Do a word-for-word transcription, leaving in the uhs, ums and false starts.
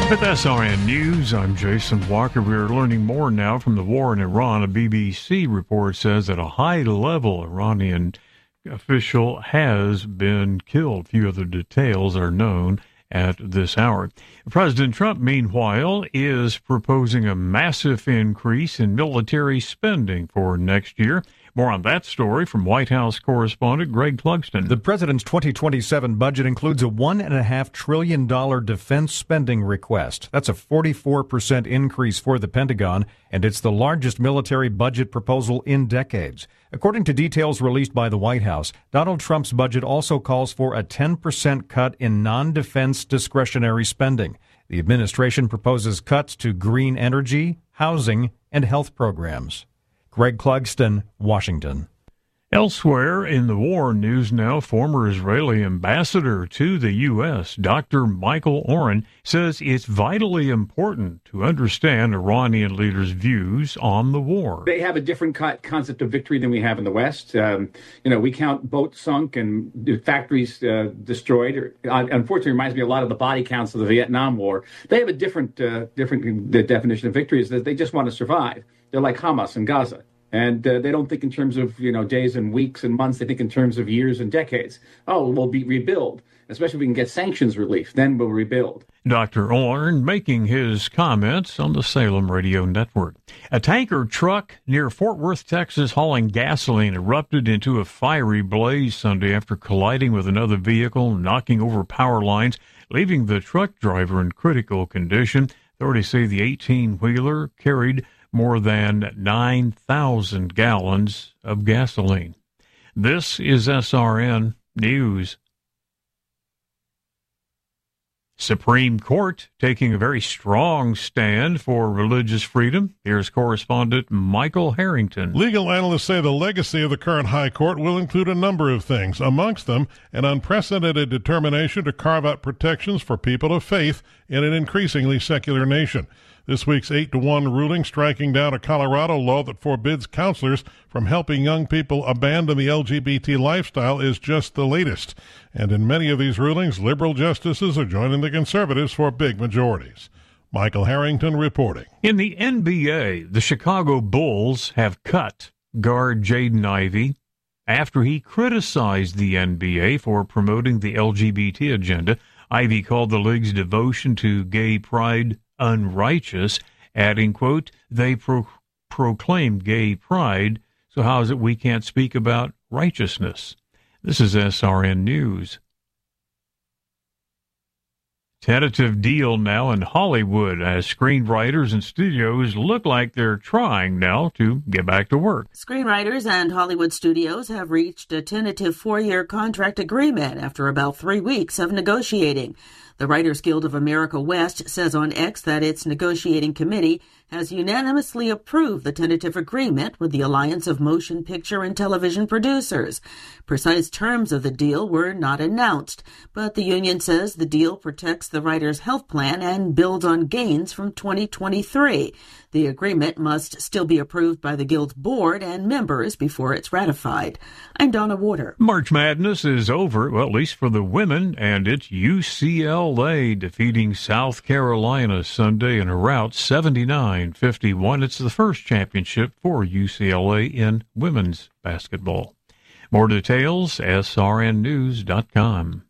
With S R N News, I'm Jason Walker. We're learning more now from the war in Iran. A B B C report says that a high-level Iranian official has been killed. Few other details are known at this hour. President Trump, meanwhile, is proposing a massive increase in military spending for next year. More on that story from White House correspondent Greg Clugston. The president's twenty twenty-seven budget includes a one point five trillion dollars defense spending request. That's a forty-four percent increase for the Pentagon, and it's the largest military budget proposal in decades. According to details released by the White House, Donald Trump's budget also calls for a ten percent cut in non-defense discretionary spending. The administration proposes cuts to green energy, housing, and health programs. Greg Clugston, Washington. Elsewhere in the war news now, former Israeli ambassador to the U S, Doctor Michael Oren, says it's vitally important to understand Iranian leaders' views on the war. They have a different concept of victory than we have in the West. Um, you know, we count boats sunk and factories uh, destroyed. Or, uh, unfortunately, it reminds me a lot of the body counts of the Vietnam War. They have a different, uh, different the definition of victory is that they just want to survive. They're like Hamas in Gaza. And uh, they don't think in terms of, you know, days and weeks and months. They think in terms of years and decades. Oh, we'll be rebuild, especially if we can get sanctions relief. Then we'll rebuild. Doctor Oren making his comments on the Salem Radio Network. A tanker truck near Fort Worth, Texas, hauling gasoline erupted into a fiery blaze Sunday after colliding with another vehicle, knocking over power lines, leaving the truck driver in critical condition. Authorities say the eighteen-wheeler carried more than nine thousand gallons of gasoline. This is S R N News. Supreme Court taking a very strong stand for religious freedom. Here's correspondent Michael Harrington. Legal analysts say the legacy of the current High Court will include a number of things, amongst them an unprecedented determination to carve out protections for people of faith in an increasingly secular nation. This week's eight to one ruling striking down a Colorado law that forbids counselors from helping young people abandon the L G B T lifestyle is just the latest. And in many of these rulings, liberal justices are joining the conservatives for big majorities. Michael Harrington reporting. In the N B A, the Chicago Bulls have cut guard Jaden Ivey after he criticized the N B A for promoting the L G B T agenda. Ivey called the league's devotion to gay pride unrighteous, adding, quote, they pro- proclaim gay pride, so how is it we can't speak about righteousness? This is S R N News. Tentative deal now in Hollywood as screenwriters and studios look like they're trying now to get back to work. Screenwriters and Hollywood studios have reached a tentative four-year contract agreement after about three weeks of negotiating. The Writers Guild of America West says on X that its negotiating committee has unanimously approved the tentative agreement with the Alliance of Motion Picture and Television Producers. Precise terms of the deal were not announced, but the union says the deal protects the writers' health plan and builds on gains from twenty twenty-three. The agreement must still be approved by the Guild's board and members before it's ratified. I'm Donna Warder. March Madness is over, well, at least for the women, and it's U C L A defeating South Carolina Sunday in a rout seventy-nine fifty-one. It's the first championship for U C L A in women's basketball. More details, S R N news dot com.